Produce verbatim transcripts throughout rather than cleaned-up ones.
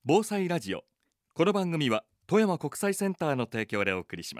防災ラジオ。この番組は富山国際センターの提供でお送りします。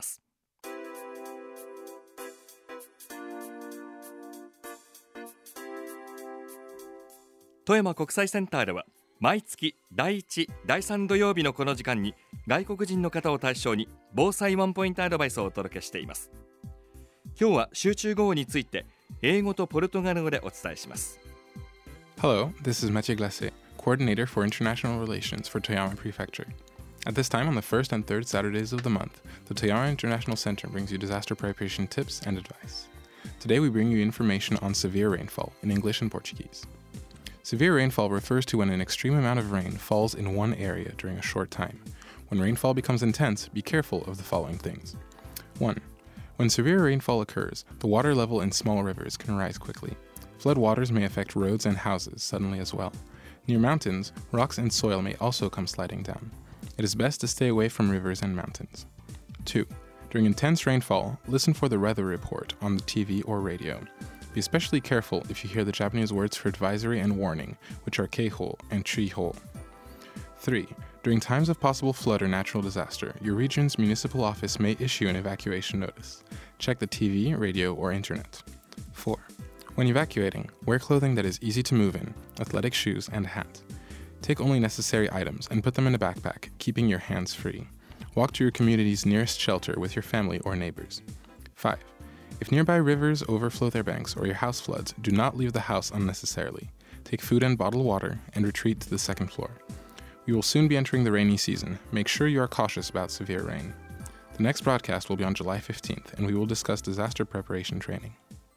富山国際センターでは毎月だいいち、だいさん土曜日のこの時間に外国人の方を対象に防災ワンポイントアドバイスをお届けしています。今日は集中豪雨について英語とポルトガル語でお伝えします。 Hello, this is Mathieu Glacé, Coordinator for International Relations for Toyama Prefecture. At this time on the first and third Saturdays of the month, the Toyama International Center brings you disaster preparation tips and advice. Today we bring you information on severe rainfall in English and Portuguese. Severe rainfall refers to when an extreme amount of rain falls in one area during a short time. When rainfall becomes intense, be careful of the following things. one. When severe rainfall occurs, the water level in small rivers can rise quickly. Flood waters may affect roads and houses suddenly as well. Near mountains, rocks and soil may also come sliding down. It is best to stay away from rivers and mountains. two. During intense rainfall, listen for the weather report on the T V or radio. Be especially careful if you hear the Japanese words for advisory and warning, which are keiho and chiho. three. During times of possible flood or natural disaster, your region's municipal office may issue an evacuation notice. Check the T V, radio, or internet. four. When evacuating, wear clothing that is easy to move in, athletic shoes, and a hat. Take only necessary items and put them in a backpack, keeping your hands free. Walk to your community's nearest shelter with your family or neighbors. five. If nearby rivers overflow their banks or your house floods, do not leave the house unnecessarily. Take food and bottled water and retreat to the second floor. We will soon be entering the rainy season. Make sure you are cautious about severe rain. The next broadcast will be on July fifteenth, and we will discuss disaster preparation training.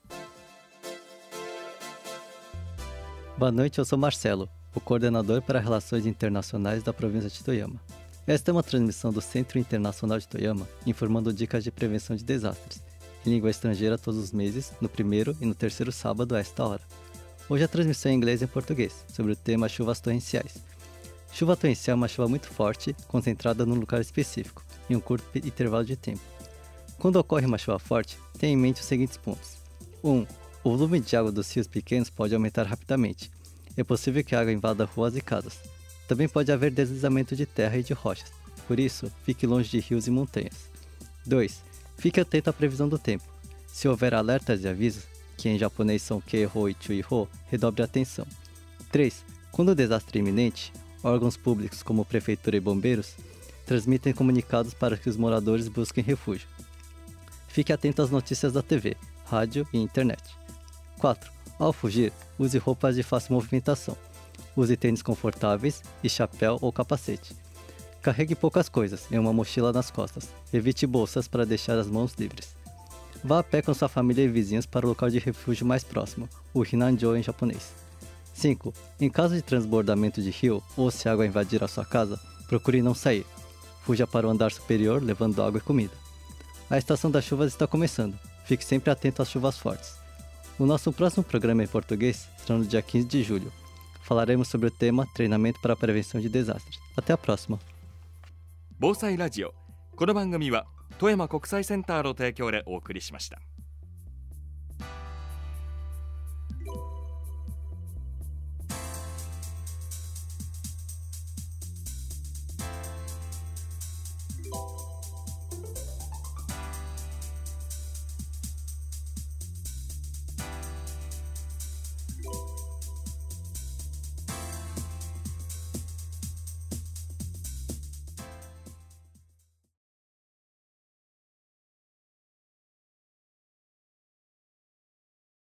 Boa noite, eu sou Marcelo, o coordenador para Relações Internacionais da província de Toyama. Esta é uma transmissão do Centro Internacional de Toyama, informando dicas de prevenção de desastres, em língua estrangeira todos os meses, no primeiro e no terceiro sábado a esta hora. Hoje a transmissão é em inglês e em português, sobre o tema chuvas torrenciais. Chuva torrencial é uma chuva muito forte, concentrada num lugar específico, em um curto intervalo de tempo. Quando ocorre uma chuva forte, tenha em mente os seguintes pontos. um. O volume de água dos rios pequenos pode aumentar rapidamente. É possível que a água invada ruas e casas. Também pode haver deslizamento de terra e de rochas. Por isso, fique longe de rios e montanhas. dois. Fique atento à previsão do tempo. Se houver alertas e avisos, que em japonês são keiho e chuiho, redobre a atenção. três. Quando o desastre é iminente, órgãos públicos como prefeitura e bombeiros transmitem comunicados para que os moradores busquem refúgio. Fique atento às notícias da T V, rádio e internet. quatro. Ao fugir, use roupas de fácil movimentação. Use tênis confortáveis e chapéu ou capacete. Carregue poucas coisas em uma mochila nas costas. Evite bolsas para deixar as mãos livres. Vá a pé com sua família e vizinhos para o local de refúgio mais próximo, o Hinanjo em japonês. cinco. Em caso de transbordamento de rio ou se a água invadir a sua casa, procure não sair. Fuja para o andar superior levando água e comida. A estação das chuvas está começando. Fique sempre atento às chuvas fortes. O nosso próximo programa em português será no dia quinze de julho. Falaremos sobre o tema treinamento para a prevenção de desastres. Até a próxima. 防災ラジオ。この番組は富山国際センターの提供でお送りしました。